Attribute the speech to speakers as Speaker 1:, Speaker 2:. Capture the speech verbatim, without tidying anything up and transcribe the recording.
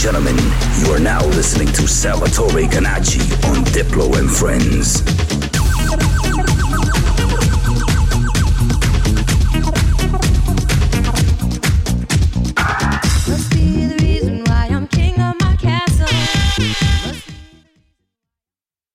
Speaker 1: gentlemen, you are now listening to Salvatore Ganacci on Diplo and Friends.